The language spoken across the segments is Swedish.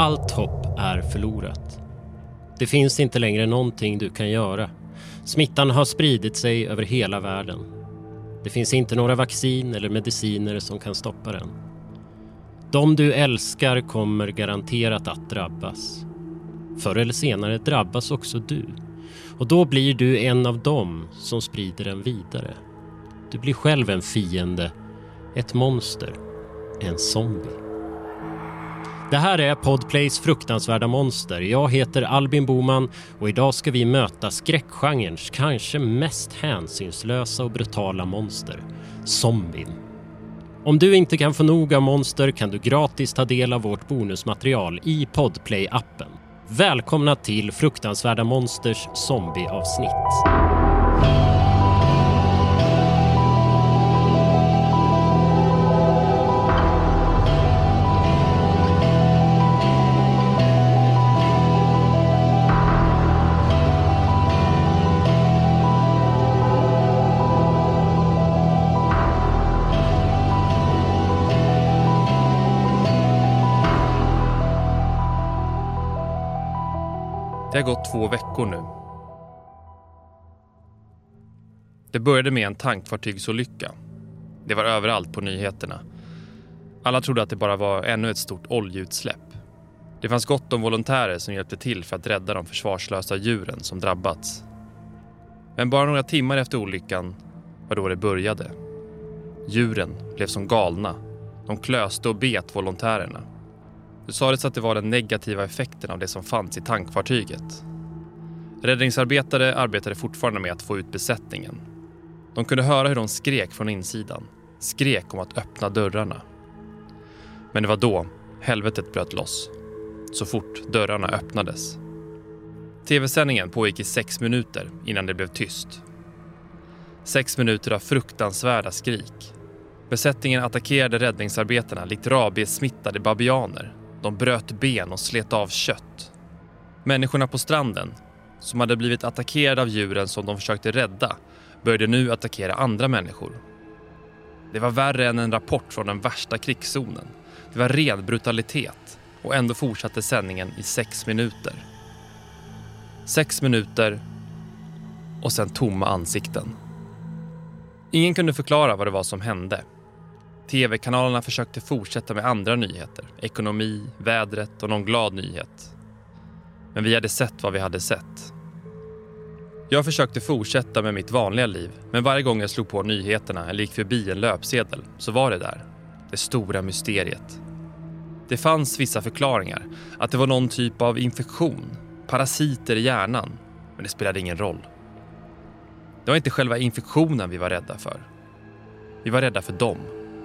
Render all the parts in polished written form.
allt hopp är förlorat. Det finns inte längre någonting du kan göra. Smittan har spridit sig över hela världen. Det finns inte några vaccin eller mediciner som kan stoppa den. De du älskar kommer garanterat att drabbas. Förr eller senare drabbas också du. Och då blir du en av dem som sprider den vidare. Du blir själv en fiende, ett monster, en zombie. Det här är Podplays fruktansvärda monster. Jag heter Albin Boman och idag ska vi möta skräckgenrens kanske mest hänsynslösa och brutala monster, zombien. Om du inte kan få nog av monster kan du gratis ta del av vårt bonusmaterial i Podplay-appen. Välkomna till fruktansvärda monsters zombieavsnitt. Det har gått 2 veckor nu. Det började med en tankfartygsolycka. Det var överallt på nyheterna. Alla trodde att det bara var ännu ett stort oljeutsläpp. Det fanns gott om volontärer som hjälpte till för att rädda de försvarslösa djuren som drabbats. Men bara några timmar efter olyckan var då det började. Djuren blev som galna. De klöste och bet volontärerna. Det sades att det var den negativa effekten av det som fanns i tankfartyget. Räddningsarbetare arbetade fortfarande med att få ut besättningen. De kunde höra hur de skrek från insidan. Skrek om att öppna dörrarna. Men det var då helvetet bröt loss. Så fort dörrarna öppnades. TV-sändningen pågick i 6 minuter innan det blev tyst. 6 minuter av fruktansvärda skrik. Besättningen attackerade räddningsarbetarna likt rabiessmittade babianer. De bröt ben och slet av kött. Människorna på stranden, som hade blivit attackerade av djuren som de försökte rädda, började nu attackera andra människor. Det var värre än en rapport från den värsta krigszonen. Det var ren brutalitet och ändå fortsatte sändningen i 6 minuter. 6 minuter och sen tomma ansikten. Ingen kunde förklara vad det var som hände. TV-kanalerna försökte fortsätta med andra nyheter. Ekonomi, vädret och någon glad nyhet. Men vi hade sett vad vi hade sett. Jag försökte fortsätta med mitt vanliga liv. Men varje gång jag slog på nyheterna eller gick förbi en löpsedel så var det där. Det stora mysteriet. Det fanns vissa förklaringar. Att det var någon typ av infektion. Parasiter i hjärnan. Men det spelade ingen roll. Det var inte själva infektionen vi var rädda för. Vi var rädda för dem.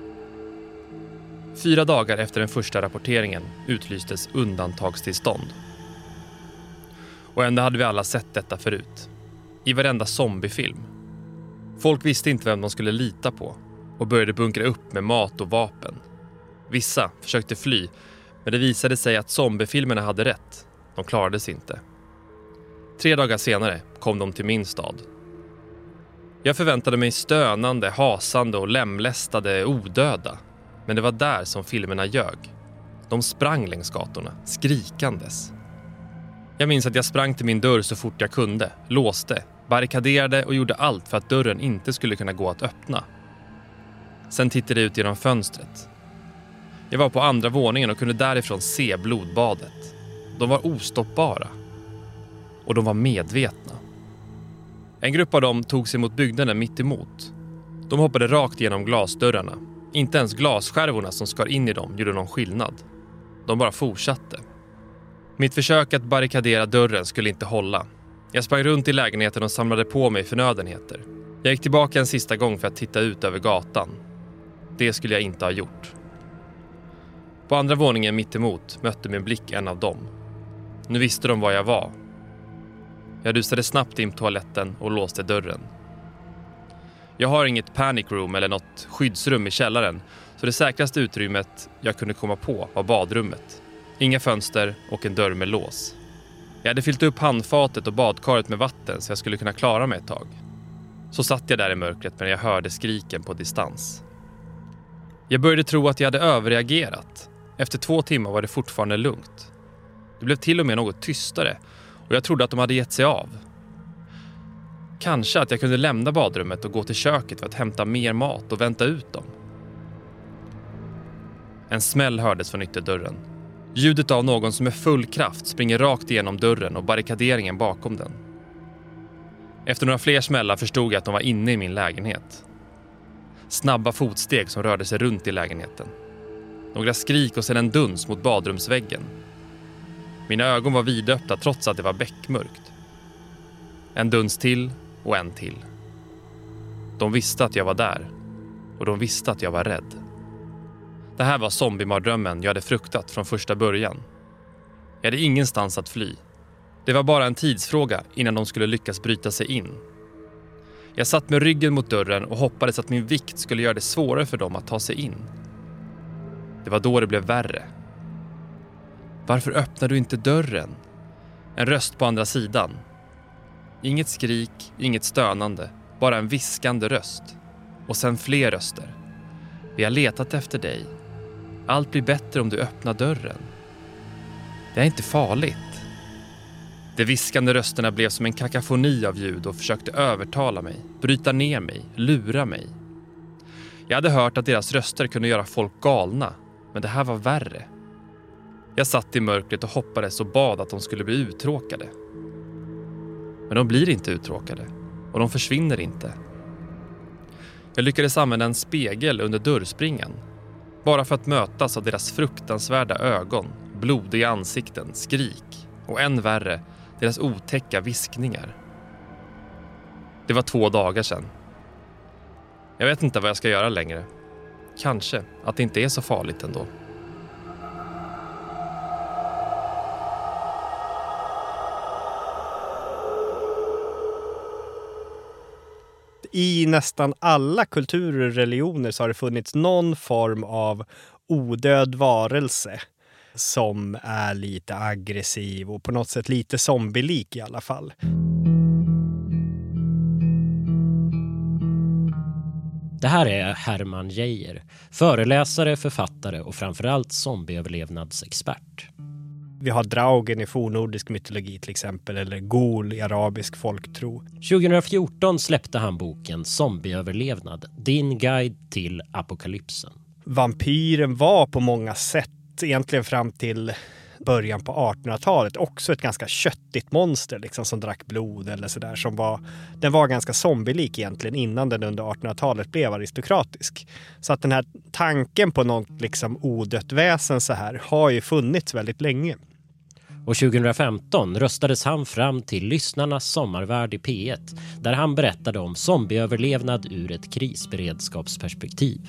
4 dagar efter den första rapporteringen utlystes undantagstillstånd. Och ändå hade vi alla sett detta förut. I varenda zombiefilm. Folk visste inte vem de skulle lita på och började bunkra upp med mat och vapen. Vissa försökte fly, men det visade sig att zombiefilmerna hade rätt. De klarade sig inte. 3 dagar senare kom de till min stad. Jag förväntade mig stönande, hasande och lemlästade odöda. Men det var där som filmerna ljög. De sprang längs gatorna, skrikandes. Jag minns att jag sprang till min dörr så fort jag kunde, låste, barrikaderade och gjorde allt för att dörren inte skulle kunna gå att öppna. Sen tittade jag ut genom fönstret. Jag var på andra våningen och kunde därifrån se blodbadet. De var ostoppbara. Och de var medvetna. En grupp av dem tog sig mot byggnaden mitt emot. De hoppade rakt genom glasdörrarna. Inte ens glasskärvorna som skar in i dem gjorde någon skillnad. De bara fortsatte. Mitt försök att barrikadera dörren skulle inte hålla. Jag sprang runt i lägenheten och samlade på mig förnödenheter. Jag gick tillbaka en sista gång för att titta ut över gatan. Det skulle jag inte ha gjort. På andra våningen mitt emot mötte min blick en av dem. Nu visste de var jag var. Jag rusade snabbt in på toaletten och låste dörren. Jag har inget panic room eller något skyddsrum i källaren, så det säkraste utrymmet jag kunde komma på var badrummet. Inga fönster och en dörr med lås. Jag hade fyllt upp handfatet och badkaret med vatten så jag skulle kunna klara mig ett tag. Så satt jag där i mörkret men jag hörde skriken på distans. Jag började tro att jag hade överreagerat. Efter 2 timmar var det fortfarande lugnt. Det blev till och med något tystare och jag trodde att de hade gett sig av. Kanske att jag kunde lämna badrummet och gå till köket för att hämta mer mat och vänta ut dem. En smäll hördes från ytterdörren. Ljudet av någon som med full kraft springer rakt igenom dörren och barrikaderingen bakom den. Efter några fler smällar förstod jag att de var inne i min lägenhet. Snabba fotsteg som rörde sig runt i lägenheten. Några skrik och sedan en duns mot badrumsväggen. Mina ögon var vidöppna trots att det var bäckmörkt. En duns till och en till. De visste att jag var där och de visste att jag var rädd. Det här var zombiemardrömmen jag hade fruktat från första början. Jag hade ingenstans att fly. Det var bara en tidsfråga innan de skulle lyckas bryta sig in. Jag satt med ryggen mot dörren och hoppades att min vikt skulle göra det svårare för dem att ta sig in. Det var då det blev värre. Varför öppnar du inte dörren? En röst på andra sidan. Inget skrik, inget stönande, bara en viskande röst. Och sen fler röster. Vi har letat efter dig. Allt blir bättre om du öppnar dörren. Det är inte farligt. De viskande rösterna blev som en kakafoni av ljud och försökte övertala mig, bryta ner mig, lura mig. Jag hade hört att deras röster kunde göra folk galna, men det här var värre. Jag satt i mörkret och hoppades och bad att de skulle bli uttråkade. Men de blir inte uttråkade och de försvinner inte. Jag lyckades använda en spegel under dörrspringan. Bara för att mötas av deras fruktansvärda ögon, blodiga ansikten, skrik och än värre, deras otäcka viskningar. Det var 2 dagar sedan. Jag vet inte vad jag ska göra längre. Kanske att det inte är så farligt ändå. I nästan alla kulturer och religioner så har det funnits någon form av odöd varelse som är lite aggressiv och på något sätt lite zombielik i alla fall. Det här är Hermann Geijer, föreläsare, författare och framförallt zombieöverlevnadsexpert. Vi har Draugen i fornnordisk mytologi till exempel, eller Gol i arabisk folktro. 2014 släppte han boken Zombieöverlevnad, din guide till apokalypsen. Vampyren var på många sätt, egentligen fram till början på 1800-talet, också ett ganska köttigt monster liksom, som drack blod eller sådär. Den var ganska zombielik egentligen innan den under 1800-talet blev aristokratisk. Så att den här tanken på något liksom odött väsen så här har ju funnits väldigt länge. Och 2015 röstades han fram till lyssnarnas sommarvärd i P1 där han berättade om zombieöverlevnad ur ett krisberedskapsperspektiv.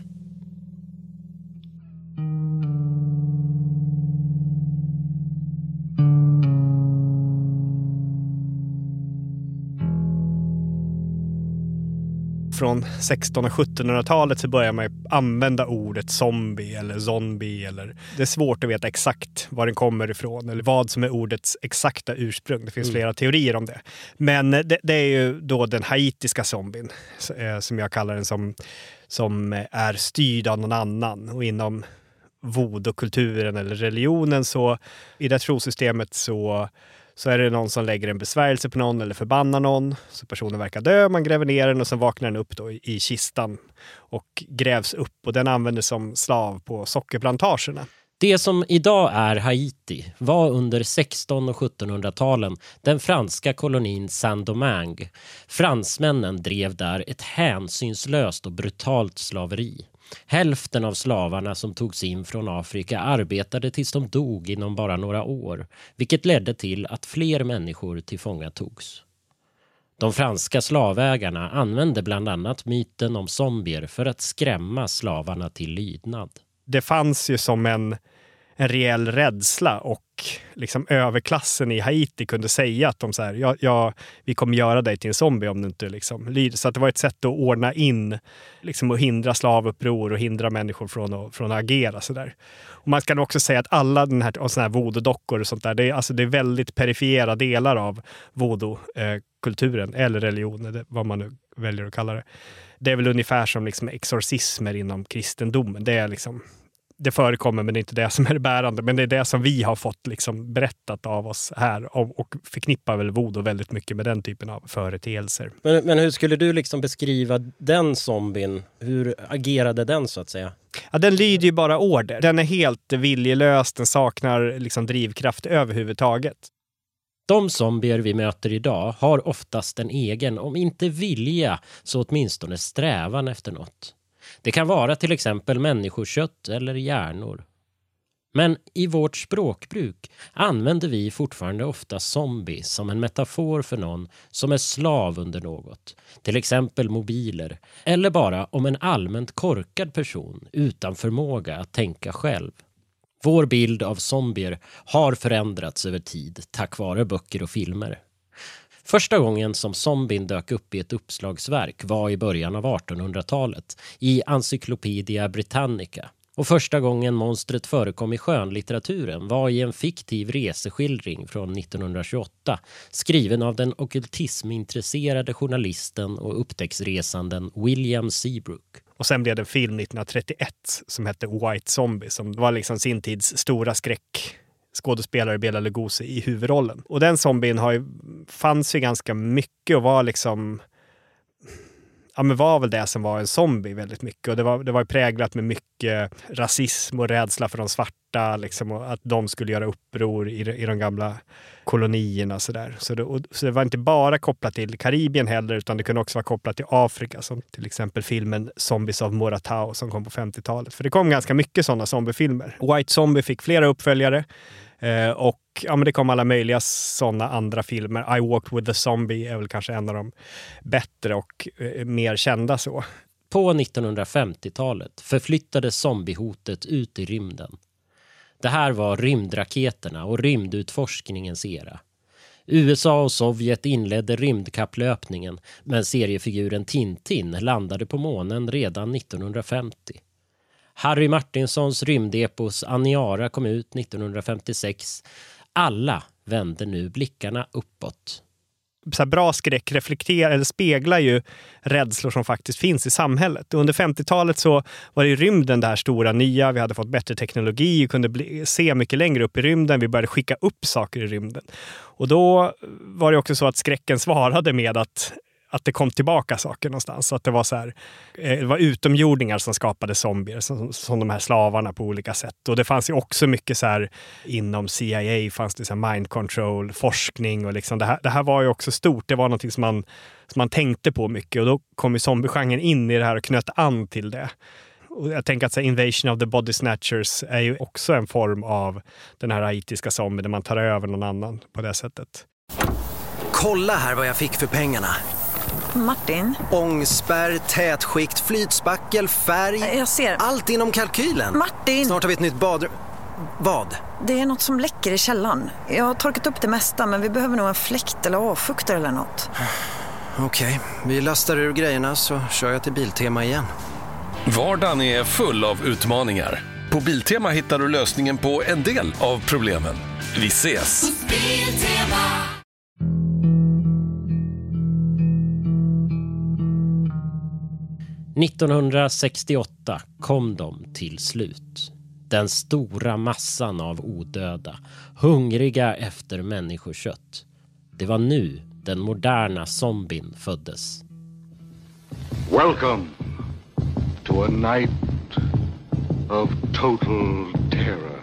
Från 1600- och 1700-talet så börjar man använda ordet zombie eller zombie. Det är svårt att veta exakt var den kommer ifrån eller vad som är ordets exakta ursprung. Det finns flera teorier om det. Men det är ju då den haitiska zombien som jag kallar den som är styrd av någon annan. Och inom voodoo-kulturen eller religionen så i det trosystemet så är det någon som lägger en besvärjelse på någon eller förbannar någon. Så personen verkar dö, man gräver ner den och sen vaknar den upp då i kistan och grävs upp. Och den används som slav på sockerplantagerna. Det som idag är Haiti var under 1600- och 1700-talen den franska kolonin Saint-Domingue. Fransmännen drev där ett hänsynslöst och brutalt slaveri. Hälften av slavarna som togs in från Afrika arbetade tills de dog inom bara några år, vilket ledde till att fler människor tillfångatogs. De franska slavägarna använde bland annat myten om zombier för att skrämma slavarna till lydnad. Det fanns ju som en reell rädsla och liksom överklassen i Haiti kunde säga att de så här, vi kommer göra dig till en zombie om du inte liksom lyder. Så att det var ett sätt att ordna in liksom, och hindra slavuppror och hindra människor från att agera så där. Och man kan också säga att alla den här och såna här voodoo-dockor och sånt där, det är väldigt perifera delar av voodoo-kulturen eller religionen, vad man nu väljer att kalla det. Det är väl ungefär som liksom exorcismer inom kristendomen. Det är liksom det förekommer, men det är inte det som är det bärande. Men det är det som vi har fått liksom berättat av oss här och förknippar väl voodoo väldigt mycket med den typen av företeelser. Men hur skulle du liksom beskriva den zombien? Hur agerade den så att säga? Ja, den lyder ju bara order. Den är helt viljelös, den saknar liksom drivkraft överhuvudtaget. De zombier vi möter idag har oftast en egen, om inte vilja, så åtminstone strävan efter något. Det kan vara till exempel människokött eller hjärnor. Men i vårt språkbruk använder vi fortfarande ofta zombie som en metafor för någon som är slav under något. Till exempel mobiler. Eller bara om en allmänt korkad person utan förmåga att tänka själv. Vår bild av zombier har förändrats över tid tack vare böcker och filmer. Första gången som zombien dök upp i ett uppslagsverk var i början av 1800-talet i Encyclopedia Britannica. Och första gången monstret förekom i skönlitteraturen var i en fiktiv reseskildring från 1928 skriven av den ockultismintresserade journalisten och upptäcktsresanden William Seabrook. Och sen blev det en film 1931 som hette White Zombie som var liksom sin tids stora skräck. Skådespelare Bela Lugosi i huvudrollen. Och den zombien fanns ju ganska mycket och var liksom... Ja, men var väl det som var en zombie väldigt mycket. Och det var präglat med mycket rasism och rädsla för de svarta. Liksom, och att de skulle göra uppror i de gamla kolonierna. Så det var inte bara kopplat till Karibien heller, utan det kunde också vara kopplat till Afrika. Som till exempel filmen Zombies of Moratau som kom på 50-talet. För det kom ganska mycket sådana zombiefilmer. White Zombie fick flera uppföljare. Och ja, men det kom alla möjliga sådana andra filmer. I Walked with the Zombie är väl kanske en av de bättre och mer kända så. På 1950-talet förflyttades zombiehotet ut i rymden. Det här var rymdraketerna och rymdutforskningens era. USA och Sovjet inledde rymdkapplöpningen, men seriefiguren Tintin landade på månen redan 1950. Harry Martinsons rymdepos Aniara kom ut 1956. Alla vände nu blickarna uppåt. Så här bra skräck reflekterar eller speglar ju rädslor som faktiskt finns i samhället. Under 50-talet så var det i rymden det här stora nya. Vi hade fått bättre teknologi och kunde se mycket längre upp i rymden. Vi började skicka upp saker i rymden. Och då var det också så att skräcken svarade med att det kom tillbaka saker någonstans. Så att det var så här, det var utomjordingar som skapade zombier som de här slavarna på olika sätt. Och det fanns ju också mycket så här inom CIA fanns det så här mind control, forskning och liksom det här var ju också stort. Det var någonting som man tänkte på mycket och då kom ju zombiegenren in i det här och knöt an till det. Och jag tänker att så här, Invasion of the Body Snatchers är ju också en form av den här haitiska zombie där man tar över någon annan på det sättet. Kolla här vad jag fick för pengarna. Martin? Ångspärr, tätskikt, flytspackel, färg. Jag ser. Allt inom kalkylen. Martin! Snart har vi ett nytt badrum. Vad? Det är något som läcker i källaren. Jag har torkat upp det mesta, men vi behöver nog en fläkt eller avfuktare eller något. Okej, vi lastar ur grejerna så kör jag till Biltema igen. Vardagen är full av utmaningar. På Biltema hittar du lösningen på en del av problemen. Vi ses! 1968 kom de till slut. Den stora massan av odöda, hungriga efter människokött. Det var nu den moderna zombien föddes. Welcome to a night of total terror.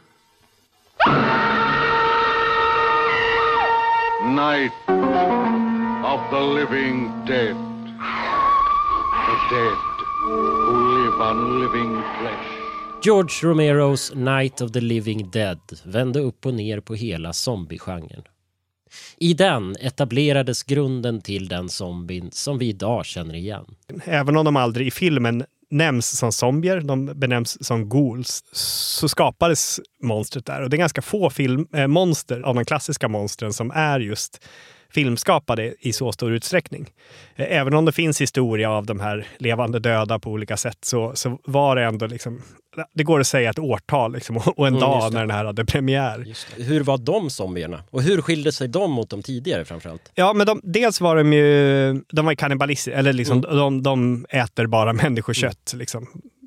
Night of the living dead. The dead who live on living flesh. George Romeros Night of the Living Dead vände upp och ner på hela zombiegenren. I den etablerades grunden till den zombien som vi idag känner igen. Även om de aldrig i filmen nämns som zombier, de benämns som ghouls, så skapades monstret där. Och det är ganska få monster av de klassiska monstren som är just filmskapade i så stor utsträckning. Även om det finns historia av de här levande döda på olika sätt så var det ändå liksom, det går att säga ett årtal liksom, och en dag när den här hade premiär. Hur var de zombierna? Och hur skilde sig de mot de tidigare framförallt? Ja, men dels var de var kannibalister, eller liksom de äter bara människokött liksom.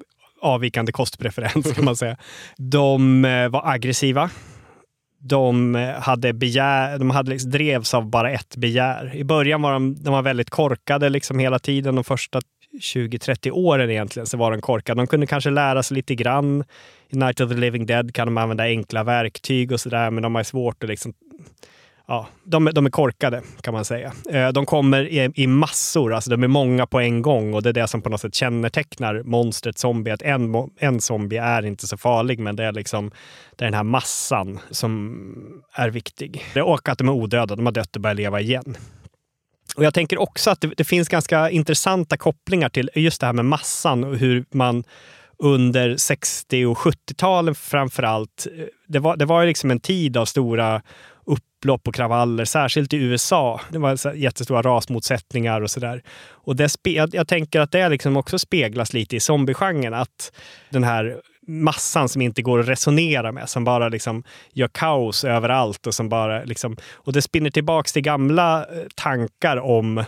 avvikande kostpreferens kan man säga. De var aggressiva. De hade liksom drevs av bara ett begär. I början var de var väldigt korkade liksom hela tiden. De första 20-30 åren egentligen så var de korkade. De kunde kanske lära sig lite grann. I Night of the Living Dead kan de använda enkla verktyg och sådär, men de har svårt att liksom... Ja, de är korkade kan man säga. De kommer i massor, alltså de är många på en gång, och det är det som på något sätt kännetecknar monstret zombie, att en zombie är inte så farlig, men det är liksom det är den här massan som är viktig. Och att de är odöda, de har dött och börjar leva igen. Och jag tänker också att det finns ganska intressanta kopplingar till just det här med massan och hur man under 60- och 70-talen framförallt, det var ju liksom en tid av stora upplopp och kravaller, särskilt i USA. Det var jättestora rasmotsättningar och sådär. Och jag tänker att det liksom också speglas lite i zombiegenren, att den här massan som inte går att resonera med, som bara liksom gör kaos överallt och som bara liksom, och det spinner tillbaks till gamla tankar om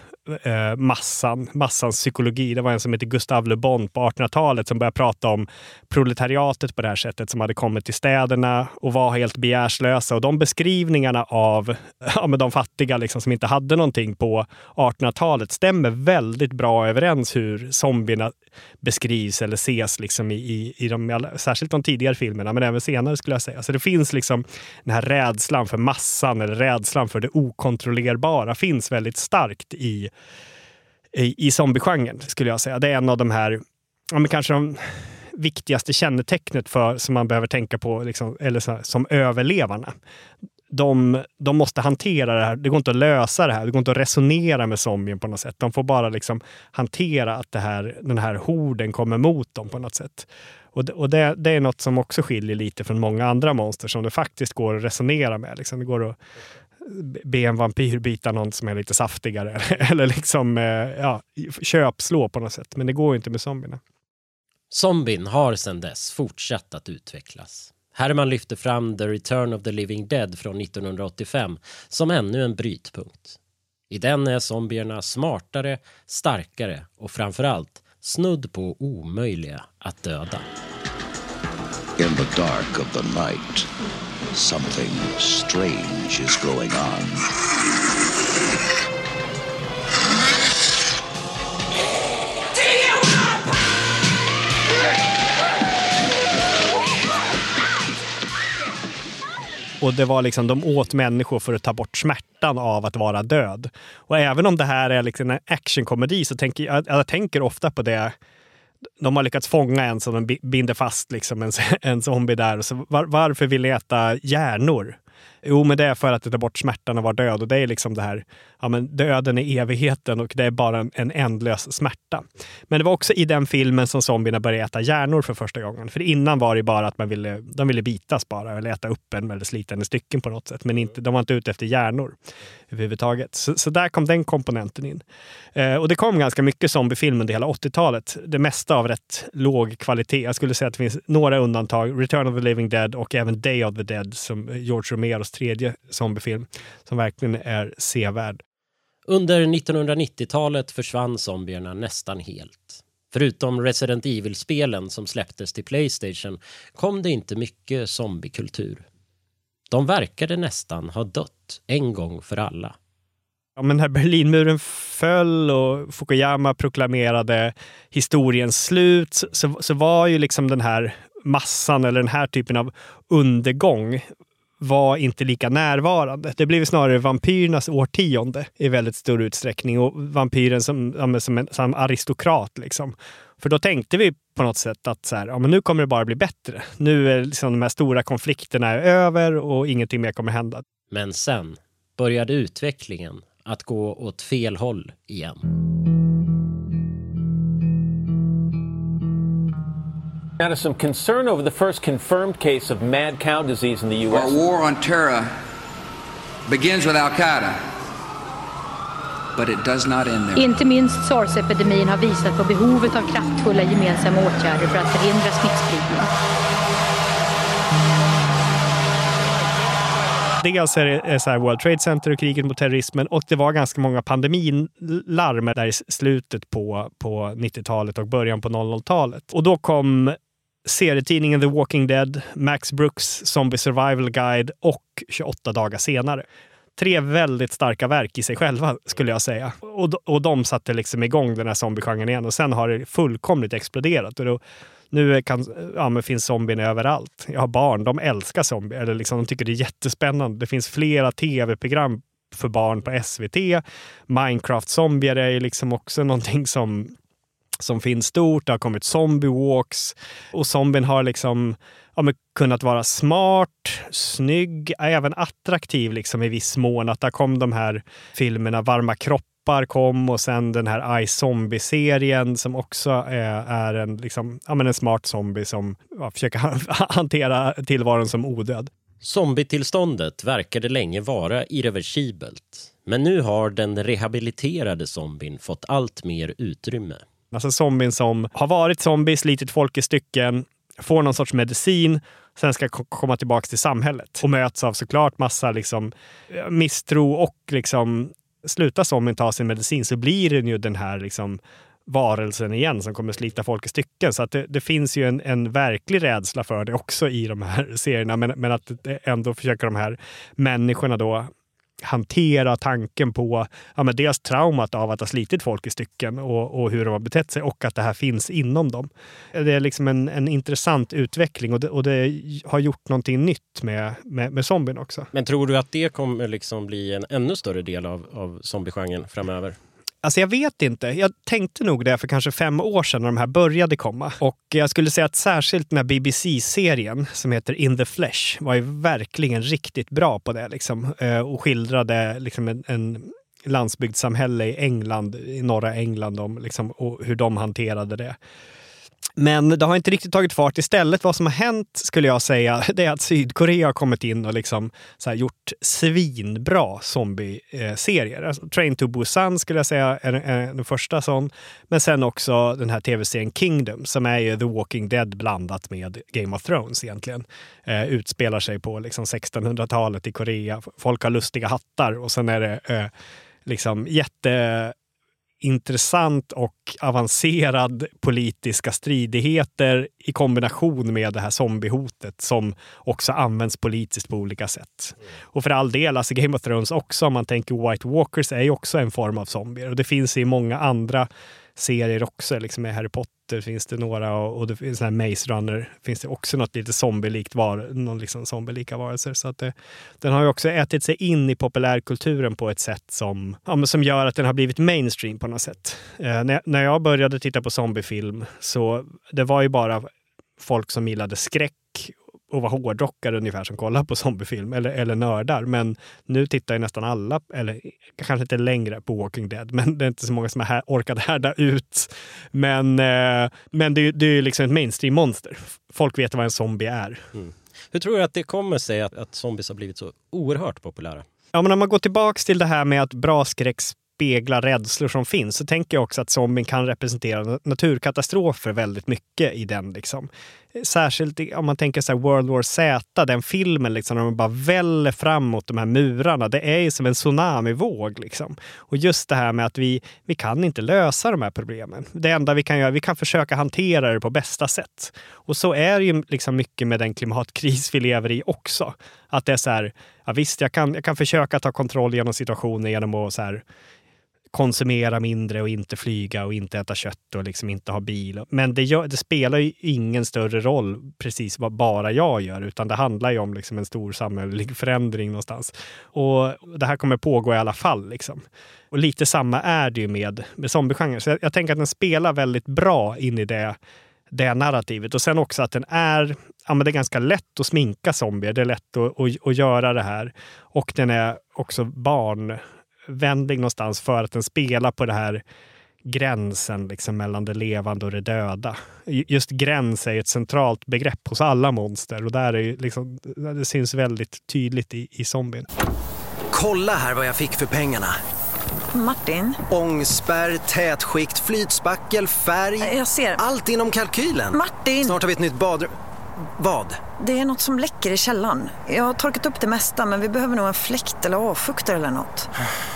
massans psykologi. Det var en som heter Gustave Le Bon på 1800-talet som började prata om proletariatet på det här sättet, som hade kommit till städerna och var helt begärslösa, och de beskrivningarna av de fattiga liksom, som inte hade någonting på 1800-talet stämmer väldigt bra överens hur zombierna beskrivs eller ses liksom i särskilt de tidigare filmerna, men även senare skulle jag säga. Så det finns liksom den här rädslan för massan eller rädslan för det okontrollerbara finns väldigt starkt i zombiegenren skulle jag säga. Det är en av de här, kanske de viktigaste kännetecknet som man behöver tänka på liksom, eller som överlevarna. De måste hantera det här. Det går inte att lösa det här. Det går inte att resonera med zombien på något sätt. De får bara liksom hantera att den här horden kommer mot dem på något sätt. Och det är något som också skiljer lite från många andra monster som det faktiskt går att resonera med. Liksom, det går att be en vampyr bita någon som är lite saftigare eller liksom köpslå på något sätt. Men det går ju inte med zombierna. Zombien har sedan dess fortsatt att utvecklas. Herman lyfter fram The Return of the Living Dead från 1985 som ännu en brytpunkt. I den är zombierna smartare, starkare och framförallt snudd på omöjliga att döda. In the dark of the night, something strange is going on. Och det var liksom, de åt människor för att ta bort smärtan av att vara död. Och även om det här är liksom en actionkomedi så tänker jag tänker ofta på det. De har lyckats fånga en som de binder fast liksom en zombie där. Och så varför vill jag äta hjärnor? Jo, men det är för att det tar bort smärtan av att vara död. Och det är liksom det här, döden är evigheten och det är bara en ändlös smärta. Men det var också i den filmen som zombierna började äta hjärnor för första gången. För innan var det bara att de ville bitas bara, eller äta upp en eller slita en i stycken på något sätt. Men de var inte ute efter hjärnor överhuvudtaget. Så där kom den komponenten in. Och det kom ganska mycket zombiefilm under hela 80-talet. Det mesta av rätt låg kvalitet. Jag skulle säga att det finns några undantag. Return of the Living Dead och även Day of the Dead, som George Romeros tredje zombiefilm, som verkligen är sevärd. Under 1990-talet försvann zombierna nästan helt. Förutom Resident Evil-spelen som släpptes till PlayStation kom det inte mycket zombiekultur. De verkade nästan ha dött en gång för alla. Ja, men när Berlinmuren föll och Fukuyama proklamerade historiens slut så var ju liksom den här massan eller den här typen av undergång var inte lika närvarande. Det blev snarare vampyrernas årtionde i väldigt stor utsträckning, och vampyren som aristokrat liksom. För då tänkte vi på något sätt att så här, men nu kommer det bara bli bättre. Nu är liksom de här stora konflikterna över och ingenting mer kommer hända. Men sen började utvecklingen att gå åt fel håll igen. Now, some concern over the first confirmed case of mad cow disease in the U.S. Our war on terror begins with Al-Qaeda, but it does not end there. Inte minst SARS-epidemin har visat på behovet av kraftfulla gemensamma åtgärder för att förhindra smittspridning. Dels är det så här World Trade Center och kriget mot terrorismen, och det var ganska många pandemilarmer där i slutet på 90-talet och början på 00-talet. Och då kom serietidningen The Walking Dead, Max Brooks Zombie Survival Guide och 28 dagar senare. 3 väldigt starka verk i sig själva skulle jag säga. Och de satte liksom igång den här zombie-genren igen och sen har det fullkomligt exploderat. Och då, nu finns zombien överallt. Jag har barn, de älskar zombier. Eller liksom, de tycker det är jättespännande. Det finns flera tv-program för barn på SVT. Minecraft-zombier är liksom också någonting som finns stort. Det har kommit zombie walks. Och zombien har liksom kunnat vara smart, snygg, även attraktiv liksom i viss mån. Att där kom de här filmerna Varma kroppar kom och sen den här iZombie-serien som också är en smart zombie som försöker hantera tillvaron som odöd. Zombietillståndet verkade länge vara irreversibelt. Men nu har den rehabiliterade zombien fått allt mer utrymme. Alltså zombien som har varit zombie, slitit folk i stycken, får någon sorts medicin, sen ska komma tillbaka till samhället. Och möts av såklart massa misstro och sluta zombien ta sin medicin så blir det ju den här varelsen igen som kommer slita folk i stycken. Så att det finns ju en verklig rädsla för det också i de här serierna. Men att ändå försöker de här människorna då hantera tanken på dels traumat av att ha slitit folk i stycken och hur de har betett sig och att det här finns inom dem. Det är en intressant utveckling och det har gjort någonting nytt med zombien också. Men tror du att det kommer bli en ännu större del av zombiegenren framöver? Alltså jag vet inte. Jag tänkte nog det för kanske 5 år sedan när de här började komma. Och jag skulle säga att särskilt den här BBC-serien som heter In the Flesh var ju verkligen riktigt bra på det. Och skildrade en landsbygdssamhälle i England, i norra England och hur de hanterade det. Men det har inte riktigt tagit fart. Istället vad som har hänt skulle jag säga det är att Sydkorea har kommit in och gjort svinbra zombie-serier. Alltså, Train to Busan skulle jag säga är den första sån. Men sen också den här tv-serien Kingdom som är ju The Walking Dead blandat med Game of Thrones egentligen. Utspelar sig på 1600-talet i Korea. Folk har lustiga hattar och sen är det intressant och avancerad politiska stridigheter i kombination med det här zombiehotet som också används politiskt på olika sätt. Och för all del, alltså Game of Thrones också, om man tänker White Walkers är ju också en form av zombier och det finns i många andra serier också, med Harry Potter finns det några och det finns här Maze Runner finns det också något lite zombielikt zombielika varelser så att den har ju också ätit sig in i populärkulturen på ett sätt som gör att den har blivit mainstream på något sätt. När jag började titta på zombiefilm så det var ju bara folk som gillade skräck och var hårdrockare ungefär som kollar på zombiefilm eller nördar. Men nu tittar ju nästan alla, eller kanske inte längre på Walking Dead, men det är inte så många som har orkat härda ut. Men det är ju ett mainstream-monster. Folk vet vad en zombie är. Mm. Hur tror du att det kommer sig att zombies har blivit så oerhört populära? Ja, men om man går tillbaka till det här med att bra skräck spegla rädslor som finns så tänker jag också att zombien kan representera naturkatastrofer väldigt mycket i den Särskilt om man tänker så här World War Z, den filmen när man bara väller fram mot de här murarna, det är ju som en tsunamivåg Och just det här med att vi kan inte lösa de här problemen. Det enda vi kan göra, vi kan försöka hantera det på bästa sätt. Och så är det ju mycket med den klimatkris vi lever i också. Att det är så här, ja visst jag kan försöka ta kontroll genom situationen genom att så här konsumera mindre och inte flyga och inte äta kött och inte ha bil. Men det spelar ju ingen större roll precis vad bara jag gör utan det handlar ju om en stor samhällelig förändring någonstans. Och det här kommer pågå i alla fall Och lite samma är det ju med zombiegenren. Så jag tänker att den spelar väldigt bra in i det narrativet. Och sen också att den är det är ganska lätt att sminka zombier. Det är lätt att göra det här. Och den är också barnvänlig någonstans för att den spelar på det här gränsen mellan det levande och det döda. Just gräns är ett centralt begrepp hos alla monster och där är det syns väldigt tydligt i zombien. Kolla här vad jag fick för pengarna. Martin? Ångspärr, tätskikt, flytspackel, färg. Jag ser. Allt inom kalkylen. Martin! Snart har vi ett nytt badrum. Vad? Det är något som läcker i källaren. Jag har torkat upp det mesta men vi behöver nog en fläkt eller avfuktare eller något.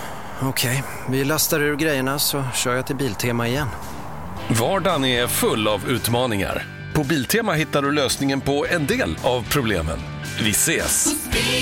Okej, vi lastar ur grejerna så kör jag till Biltema igen. Vardagen är full av utmaningar. På Biltema hittar du lösningen på en del av problemen. Vi ses!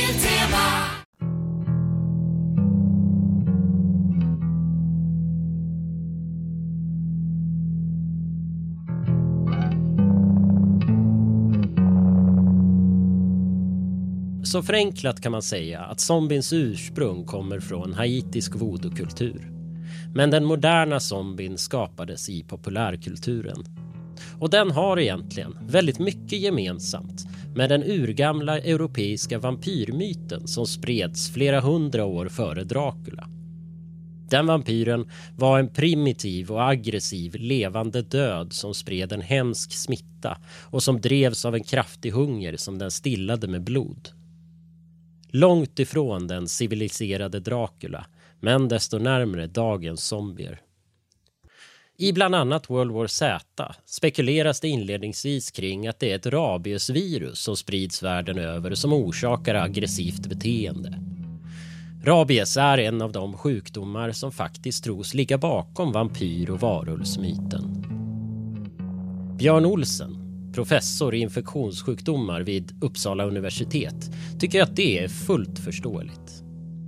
Så förenklat kan man säga att zombiens ursprung kommer från haitisk voodoo-kultur. Men den moderna zombien skapades i populärkulturen. Och den har egentligen väldigt mycket gemensamt med den urgamla europeiska vampyrmyten som spreds flera hundra år före Dracula. Den vampyren var en primitiv och aggressiv levande död som spred en hemsk smitta och som drevs av en kraftig hunger som den stillade med blod. Långt ifrån den civiliserade Dracula, men desto närmare dagens zombier. I bland annat World War Z spekuleras det inledningsvis kring att det är ett rabiesvirus som sprids världen över som orsakar aggressivt beteende. Rabies är en av de sjukdomar som faktiskt tros ligga bakom vampyr- och varulvsmyten. Björn Olsen, professor i infektionssjukdomar vid Uppsala universitet, tycker att det är fullt förståeligt.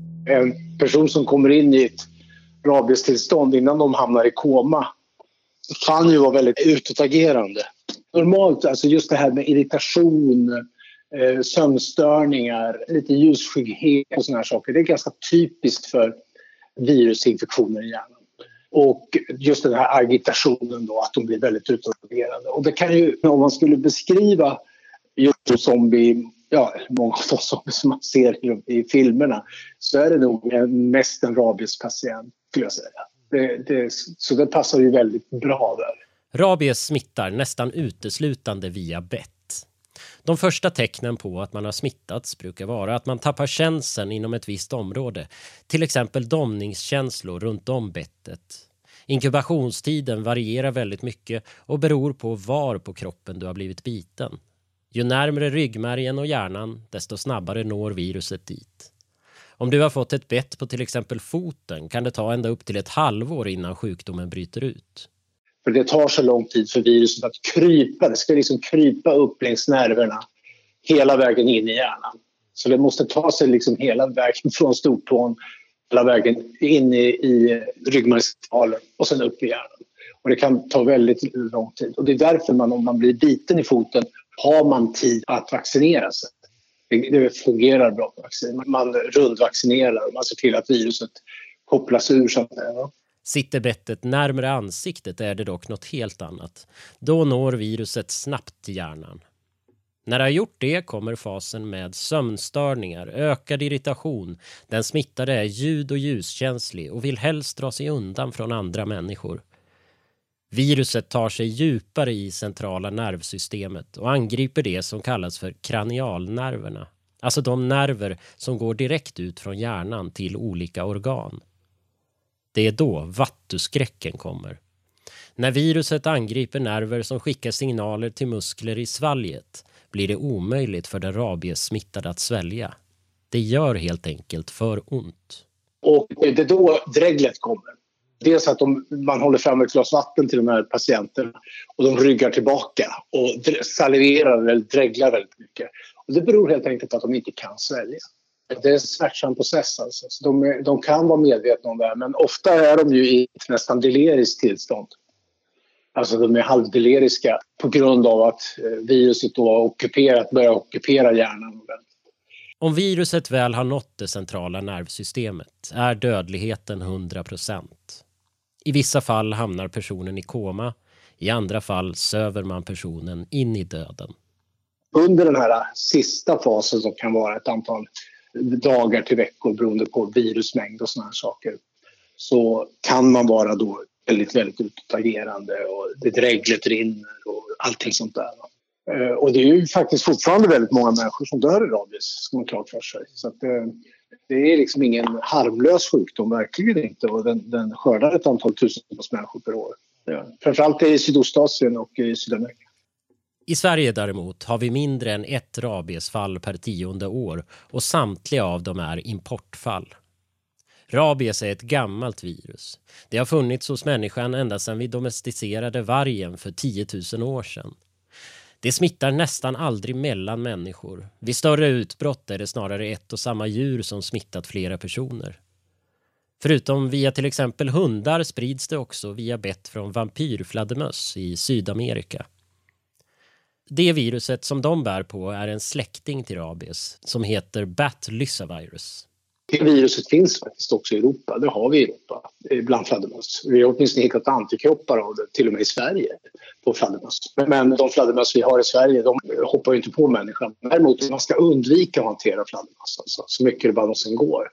En person som kommer in i ett rabiestillstånd innan de hamnar i koma kan ju vara väldigt utåtagerande. Normalt, alltså just det här med irritation, sömnstörningar, lite ljusskygghet och såna här saker, det är ganska typiskt för virusinfektioner i hjärnan. Och just den här agitationen då, att de blir väldigt utåtagerande. Och det kan ju, om man skulle beskriva just zombie, många av de zombies som man ser i filmerna, så är det nog mest en rabiespatient, skulle jag säga. Så det passar ju väldigt bra där. Rabies smittar nästan uteslutande via bett. De första tecknen på att man har smittats brukar vara att man tappar känseln inom ett visst område, till exempel domningskänslor runt om bettet. Inkubationstiden varierar väldigt mycket och beror på var på kroppen du har blivit biten. Ju närmare ryggmärgen och hjärnan, desto snabbare når viruset dit. Om du har fått ett bett på till exempel foten kan det ta ända upp till ett halvår innan sjukdomen bryter ut. För det tar så lång tid för viruset att krypa. Det ska liksom krypa upp längs nerverna hela vägen in i hjärnan. Så det måste ta sig liksom hela vägen från stortån, hela vägen in i ryggmärgsdalen och sen upp i hjärnan. Och det kan ta väldigt lång tid. Och det är därför om man blir biten i foten har man tid att vaccinera sig. Det fungerar bra med vaccin. Man rundvaccinerar och man ser till att viruset kopplas ur. Så att, Sitter bettet närmare ansiktet är det dock något helt annat. Då når viruset snabbt till hjärnan. När det har gjort det kommer fasen med sömnstörningar, ökad irritation. Den smittade är ljud- och ljuskänslig och vill helst dra sig undan från andra människor. Viruset tar sig djupare i centrala nervsystemet och angriper det som kallas för kranialnerverna. Alltså de nerver som går direkt ut från hjärnan till olika organ. Det är då vattuskräcken kommer. När viruset angriper nerver som skickar signaler till muskler i svalget blir det omöjligt för den rabiessmittade att svälja. Det gör helt enkelt för ont. Och det är då dreglet kommer. Dels att man håller fram ett glas vatten till de här patienterna och de ryggar tillbaka och saliverar eller dreglar väldigt mycket. Och det beror helt enkelt på att de inte kan svälja. Det är en smärtsam process alltså. Så de kan vara medvetna om det här, men ofta är de ju i ett nästan deleriskt tillstånd. Alltså de är halvdeleriska på grund av att viruset då har börjar ockupera hjärnan. Om viruset väl har nått det centrala nervsystemet är dödligheten 100%. I vissa fall hamnar personen i koma, i andra fall söver man personen in i döden. Under den här sista fasen som kan vara ett antal dagar till veckor beroende på virusmängd och såna här saker, så kan man vara då väldigt, väldigt utagerande och det dreglet rinner och allting sånt där. Och det är ju faktiskt fortfarande väldigt många människor som dör i rabies, ska man klart för sig. Så att det är liksom ingen harmlös sjukdom, verkligen inte. Och den skördar ett antal tusentals människor per år. Ja. Framförallt i Sydostasien och i Sydamerika. I Sverige däremot har vi mindre än 1 rabiesfall per 10:e år och samtliga av dem är importfall. Rabies är ett gammalt virus. Det har funnits hos människan ända sedan vi domesticerade vargen för 10 000 år sedan. Det smittar nästan aldrig mellan människor. Vid större utbrott är det snarare ett och samma djur som smittat flera personer. Förutom via till exempel hundar sprids det också via bett från vampyrfladdermöss i Sydamerika. Det viruset som de bär på är en släkting till rabies som heter bat-lyssavirus. Det viruset finns faktiskt också i Europa. Det har vi i Europa bland fladdermöss. Vi har åtminstone hittat antikroppar av det, till och med i Sverige, på fladdermöss. Men de fladdermöss vi har i Sverige, de hoppar ju inte på människan. Däremot man ska undvika att hantera fladdermöss alltså, så mycket det bara någonsin går.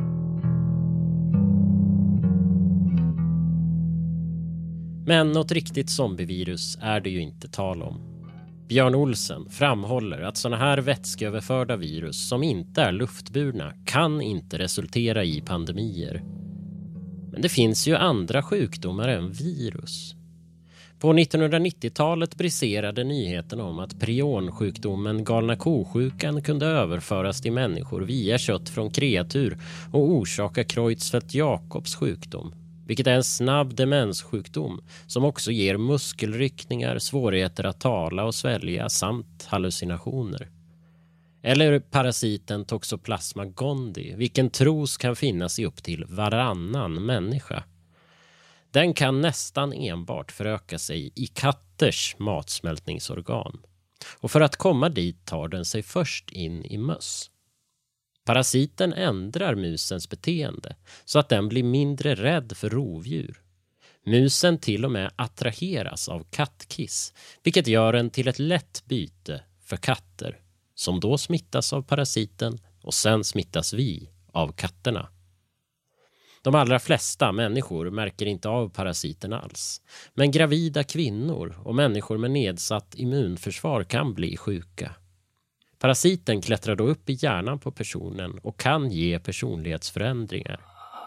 Men något riktigt zombievirus är det ju inte tal om. Björn Olsen framhåller att sådana här vätskeöverförda virus som inte är luftburna kan inte resultera i pandemier. Men det finns ju andra sjukdomar än virus. På 1990-talet briserade nyheten om att prionsjukdomen galna kosjukan kunde överföras till människor via kött från kreatur och orsaka Creutzfeldt-Jakobs sjukdom. Vilket är en snabb demenssjukdom som också ger muskelryckningar, svårigheter att tala och svälja samt hallucinationer. Eller parasiten Toxoplasma gondii, vilken tros kan finnas i upp till varannan människa. Den kan nästan enbart föröka sig i katters matsmältningsorgan. Och för att komma dit tar den sig först in i möss. Parasiten ändrar musens beteende så att den blir mindre rädd för rovdjur. Musen till och med attraheras av kattkiss, vilket gör den till ett lätt byte för katter som då smittas av parasiten och sen smittas vi av katterna. De allra flesta människor märker inte av parasiten alls, men gravida kvinnor och människor med nedsatt immunförsvar kan bli sjuka. Parasiten klättrar då upp i hjärnan på personen och kan ge personlighetsförändringar.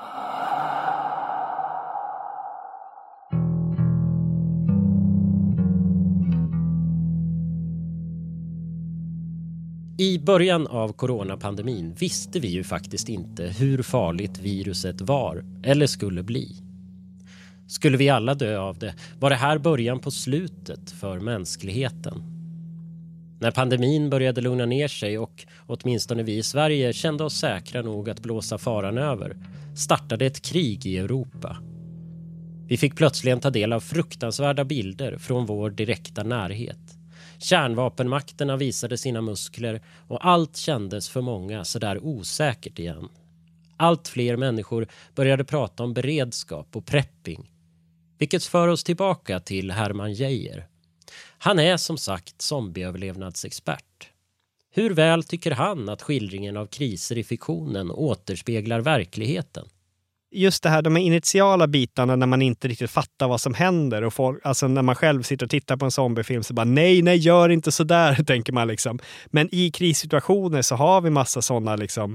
I början av coronapandemin visste vi ju faktiskt inte hur farligt viruset var eller skulle bli. Skulle vi alla dö av det? Var det här början på slutet för mänskligheten? När pandemin började lugna ner sig och åtminstone vi i Sverige kände oss säkra nog att blåsa faran över, startade ett krig i Europa. Vi fick plötsligt ta del av fruktansvärda bilder från vår direkta närhet. Kärnvapenmakterna visade sina muskler och allt kändes för många så där osäkert igen. Allt fler människor började prata om beredskap och prepping. Vilket för oss tillbaka till Hermann Geijer. Han är som sagt zombieöverlevnadsexpert. Hur väl tycker han att skildringen av kriser i fiktionen återspeglar verkligheten? Just det här, de initiala bitarna när man inte riktigt fattar vad som händer och folk, alltså när man själv sitter och tittar på en zombiefilm så bara nej, gör inte så där, tänker man liksom. Men i krissituationer så har vi massa sådana liksom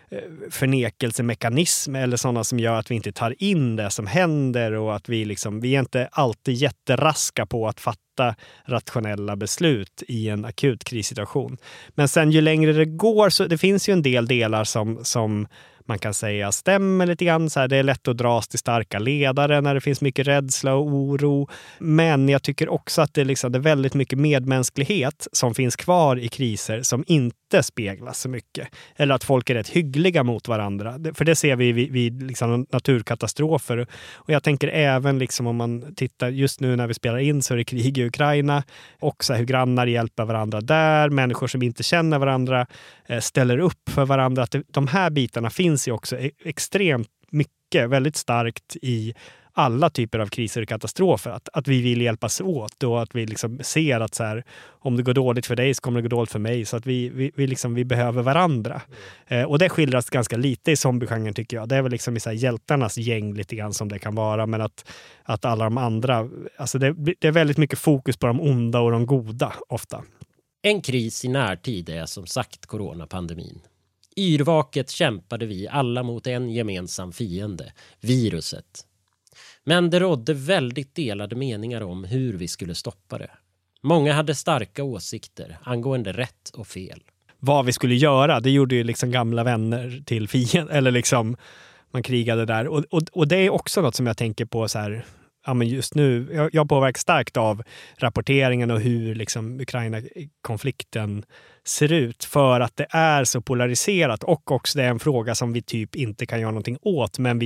förnekelsemekanismer eller sådana som gör att vi inte tar in det som händer och att vi är inte alltid jätteraska på att fatta rationella beslut i en akut krissituation. Men sen ju längre det går så det finns ju en del delar som man kan säga stämmer lite grann. Så här, det är lätt att dras till starka ledare när det finns mycket rädsla och oro. Men jag tycker också att det är väldigt mycket medmänsklighet som finns kvar i kriser som inte speglas så mycket. Eller att folk är rätt hyggliga mot varandra. För det ser vi vid naturkatastrofer. Och jag tänker även om man tittar just nu när vi spelar in så är det krig i Ukraina. Också hur grannar hjälper varandra där. Människor som inte känner varandra ställer upp för varandra. Att de här bitarna finns ju också extremt mycket, väldigt starkt i alla typer av kriser och katastrofer. Att vi vill hjälpas åt och att vi ser att så här, om det går dåligt för dig så kommer det gå dåligt för mig. Så att vi behöver varandra. Och det skildras ganska lite i zombiegenren tycker jag. Det är väl i så här hjältarnas gäng lite grann som det kan vara. Men att alla de andra, alltså det är väldigt mycket fokus på de onda och de goda ofta. En kris i närtid är som sagt coronapandemin. Yrvaket kämpade vi alla mot en gemensam fiende, viruset. Men det rådde väldigt delade meningar om hur vi skulle stoppa det. Många hade starka åsikter angående rätt och fel. Vad vi skulle göra, det gjorde ju gamla vänner till fienden, eller man krigade där. Och det är också något som jag tänker på så här, ja, men just nu, jag påverkas starkt av rapporteringen och hur liksom Ukraina-konflikten ser ut, för att det är så polariserat, och också det är en fråga som vi typ inte kan göra någonting åt, men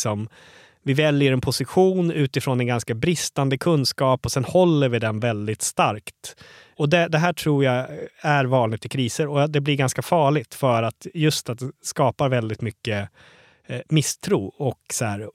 vi väljer en position utifrån en ganska bristande kunskap och sen håller vi den väldigt starkt. Och det här tror jag är vanligt i kriser, och det blir ganska farligt, för att just att det skapar väldigt mycket misstro och så här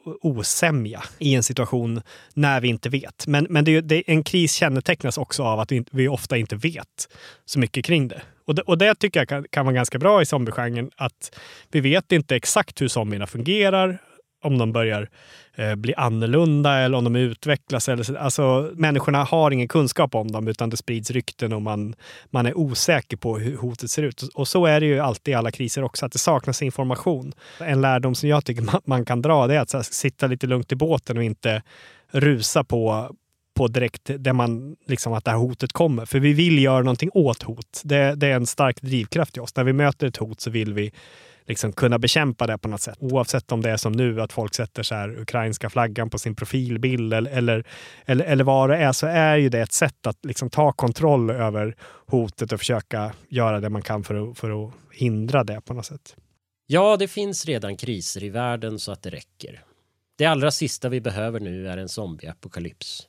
osämja i en situation när vi inte vet. Men en kris kännetecknas också av att vi ofta inte vet så mycket kring det. Och det tycker jag kan vara ganska bra i zombiegenren, att vi vet inte exakt hur zombierna fungerar, om de börjar bli annorlunda eller om de utvecklas. Alltså, människorna har ingen kunskap om dem, utan det sprids rykten och man är osäker på hur hotet ser ut. Och så är det ju alltid i alla kriser också, att det saknas information. En lärdom som jag tycker man kan dra, det är att sitta lite lugnt i båten och inte rusa på direkt där man liksom att det här hotet kommer. För vi vill göra någonting åt hot. Det är en stark drivkraft i oss. När vi möter ett hot så vill vi liksom kunna bekämpa det på något sätt. Oavsett om det är som nu, att folk sätter så här ukrainska flaggan på sin profilbild eller vad det är, så är ju det ett sätt att liksom ta kontroll över hotet och försöka göra det man kan för att hindra det på något sätt. Ja, det finns redan kriser i världen så att det räcker. Det allra sista vi behöver nu är en zombieapokalyps.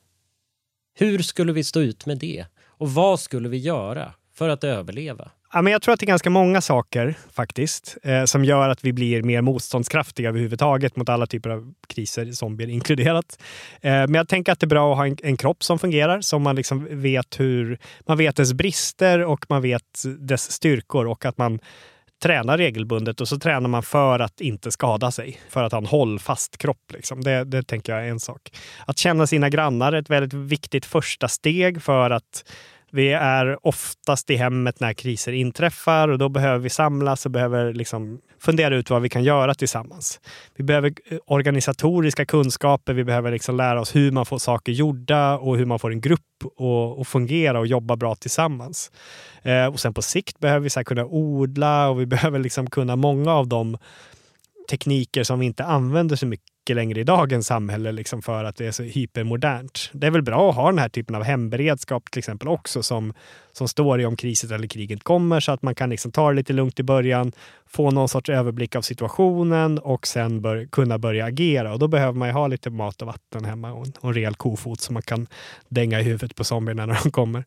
Hur skulle vi stå ut med det? Och vad skulle vi göra för att överleva? Ja, men jag tror att det är ganska många saker faktiskt som gör att vi blir mer motståndskraftiga överhuvudtaget mot alla typer av kriser, zombier inkluderat. Men jag tänker att det är bra att ha en kropp som fungerar, som man liksom vet man vet dess brister och man vet dess styrkor, och att man tränar regelbundet, och så tränar man för att inte skada sig, för att ha en hållfast kropp. Liksom. Det tänker jag är en sak. Att känna sina grannar är ett väldigt viktigt första steg, för att vi är oftast i hemmet när kriser inträffar, och då behöver vi samlas och behöver liksom fundera ut vad vi kan göra tillsammans. Vi behöver organisatoriska kunskaper, vi behöver liksom lära oss hur man får saker gjorda och hur man får en grupp att fungera och jobba bra tillsammans. Och sen på sikt behöver vi så här kunna odla, och vi behöver liksom kunna många av de tekniker som vi inte använder så mycket längre i dagens samhälle, liksom, för att det är så hypermodernt. Det är väl bra att ha den här typen av hemberedskap till exempel också, som står i om kriset eller kriget kommer, så att man kan liksom ta det lite lugnt i början, få någon sorts överblick av situationen och sen kunna börja agera. Och då behöver man ju ha lite mat och vatten hemma och en rejäl kofot som man kan dänga i huvudet på zombierna när de kommer.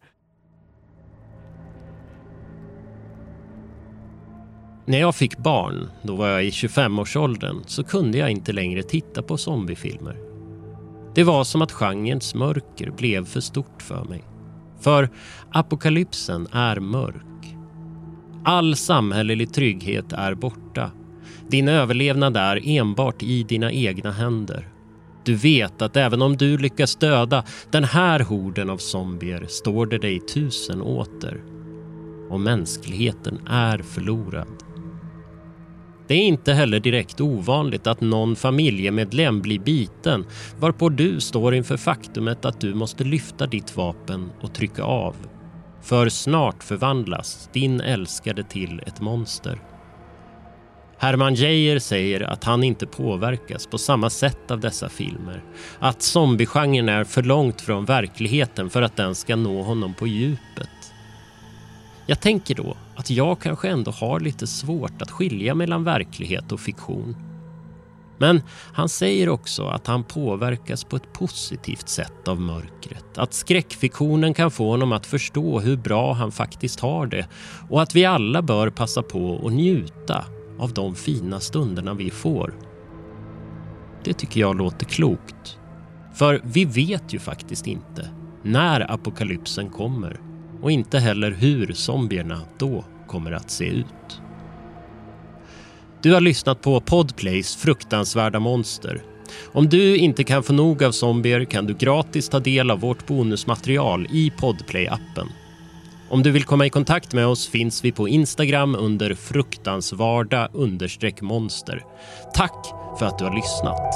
När jag fick barn, då var jag i 25-årsåldern, så kunde jag inte längre titta på zombiefilmer. Det var som att genrens mörker blev för stort för mig. För apokalypsen är mörk. All samhällelig trygghet är borta. Din överlevnad är enbart i dina egna händer. Du vet att även om du lyckas döda den här horden av zombier, står det dig 1000 åter. Och mänskligheten är förlorad. Det är inte heller direkt ovanligt att någon familjemedlem blir biten, varpå du står inför faktumet att du måste lyfta ditt vapen och trycka av. För snart förvandlas din älskade till ett monster. Herman Geijer säger att han inte påverkas på samma sätt av dessa filmer. Att zombiegenren är för långt från verkligheten för att den ska nå honom på djupet. Jag tänker då att jag kanske ändå har lite svårt att skilja mellan verklighet och fiktion. Men han säger också att han påverkas på ett positivt sätt av mörkret. Att skräckfiktionen kan få honom att förstå hur bra han faktiskt har det. Och att vi alla bör passa på att njuta av de fina stunderna vi får. Det tycker jag låter klokt. För vi vet ju faktiskt inte när apokalypsen kommer. Och inte heller hur zombierna då kommer att se ut. Du har lyssnat på Podplays fruktansvärda monster. Om du inte kan få nog av zombier kan du gratis ta del av vårt bonusmaterial i Podplay-appen. Om du vill komma i kontakt med oss finns vi på Instagram under fruktansvärda_monster. Tack för att du har lyssnat.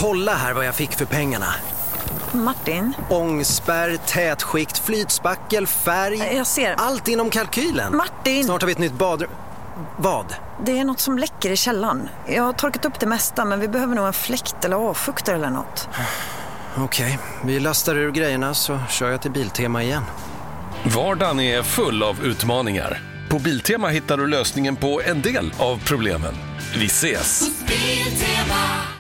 Kolla här vad jag fick för pengarna. Martin? Ångspärr, tätskikt, flytspackel, färg. Jag ser. Allt inom kalkylen. Martin! Snart har vi ett nytt badrum. Vad? Det är något som läcker i källaren. Jag har torkat upp det mesta, men vi behöver nog en fläkt eller avfuktare eller något. Okej, vi lastar ur grejerna så kör jag till Biltema igen. Vardagen är full av utmaningar. På Biltema hittar du lösningen på en del av problemen. Vi ses! Biltema.